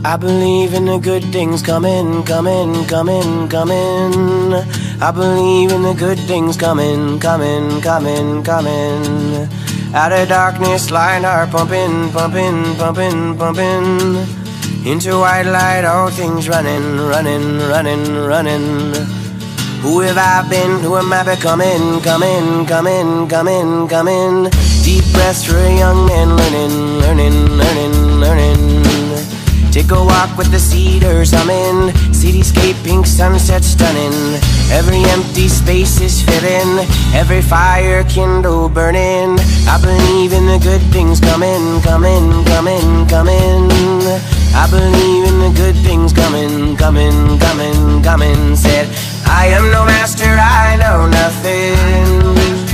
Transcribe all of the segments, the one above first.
I believe in the good things coming, coming, coming, coming. I believe in the good things coming, coming, coming, coming. Out of darkness, light are pumping, pumping, pumping, pumping. Into white light, all things running, running, running, running. Who have I been? Who am I becoming? Coming, coming, coming, coming. Deep breaths for a young man learning, learning, learning, learning. Take a walk with the cedars humming. Cityscape, pink sunset stunning. Every empty space is filling. Every fire kindle burning. I believe in the good things coming, coming, coming, coming. I believe in the good things coming, coming, coming, coming. Said, I am no master, I know nothing.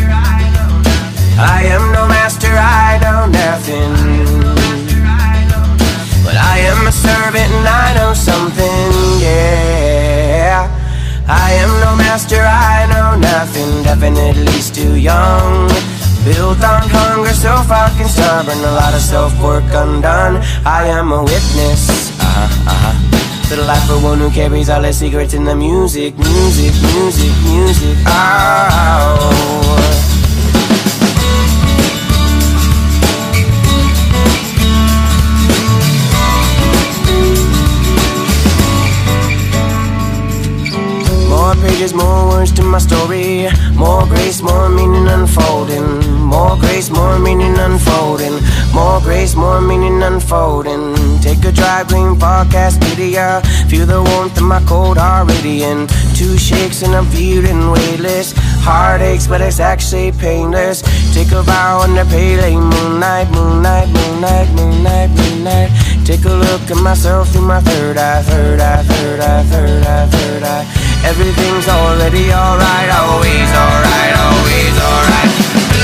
I am no master, I know nothing. But I am a servant and I know something, yeah. I am no master, I know nothing. Definitely still young. Built on hunger, so fucking stubborn. A lot of self-work undone. I am a witness, to the life of one who carries all the secrets in the music, music, music, music. Oh. More pages, more words to my story. More grace, more meaning unfolding. More grace, more meaning unfolding. More grace, more meaning unfolding. Take a dry green podcast video. Feel the warmth of my cold Meridian. 2 shakes and I'm feeling weightless. Heartaches, but it's actually painless. Take a vow under pale moonlight, moonlight, moonlight, moonlight, moonlight. Take a look at myself through my third eye, third eye, third eye, third eye, third eye. Everything's already alright, always alright, always alright.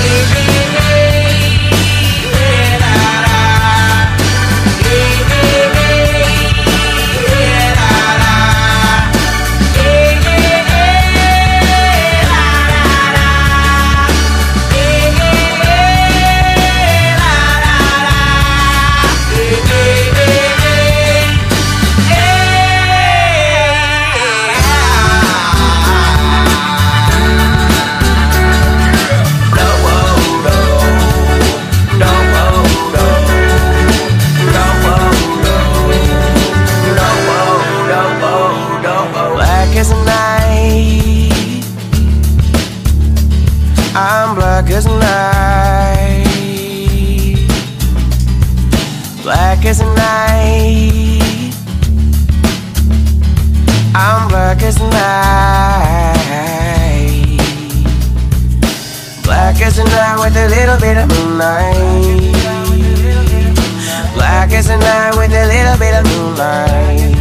I'm black as night. Black as night. I'm black as night. Black as night with a little bit of moonlight. Black as night with a little bit of moonlight.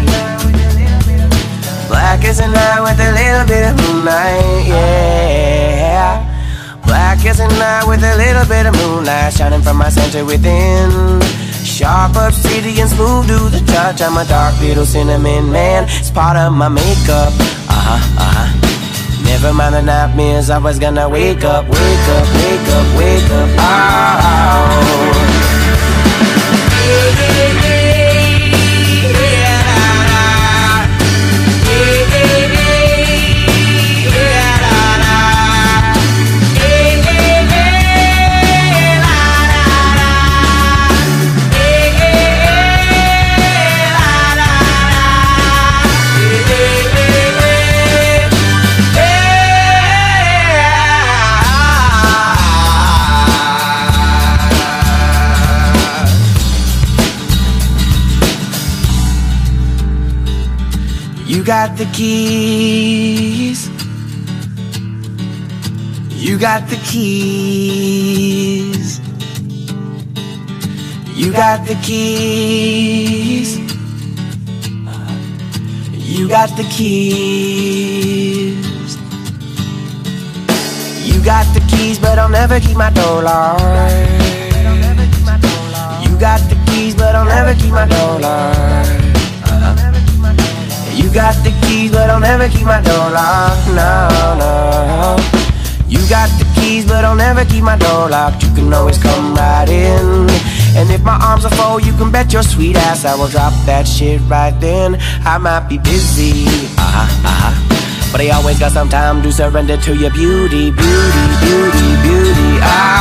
Black as night with a little bit of moonlight, yeah. Black as a night with a little bit of moonlight shining from my center within. Sharp, obsidian, smooth to the touch. I'm a dark little cinnamon man. It's part of my makeup. Never mind the nightmares. I was gonna wake up, wake up, wake up, wake up. Oh. You got the keys. You got the keys. You got the keys. You got the keys. You got the keys, but I'll never keep my door locked. You got the keys, but I'll never keep my door locked. You got the keys, but I'll never keep my door locked, no, no. You got the keys, but I'll never keep my door locked. You can always come right in. And if my arms are full, you can bet your sweet ass I will drop that shit right then. I might be busy, but I always got some time to surrender to your beauty, beauty, beauty, beauty.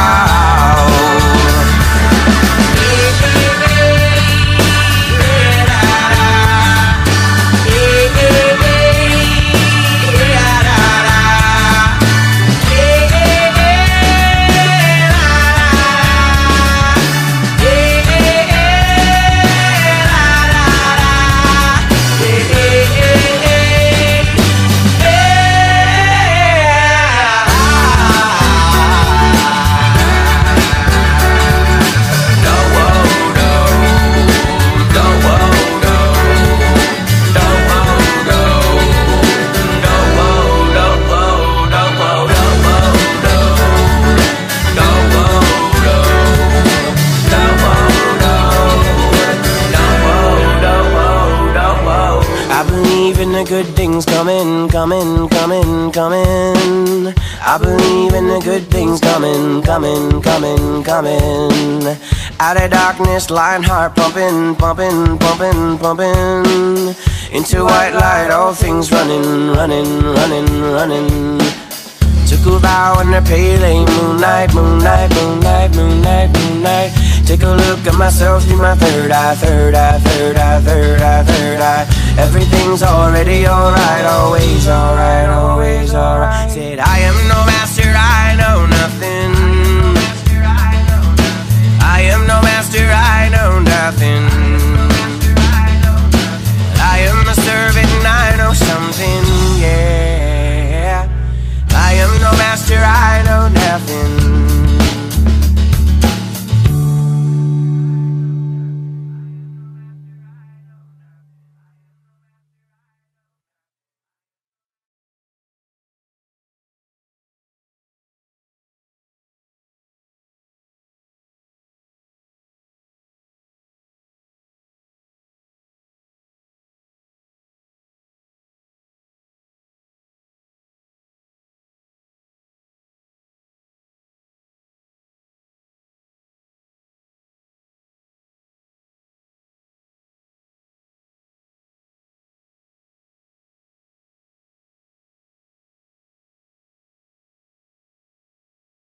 The good things coming, coming, coming, coming. I believe in the good things coming, coming, coming, coming. Out of darkness, lion heart pumping, pumping, pumping, pumping. Into white light, all things running, running, running, running. Took a vow in the pale moonlight, moonlight, moonlight, moonlight, moonlight. Take a look at myself through my third eye, third eye, third eye, third eye, third eye. Everything's already alright, always alright, alright.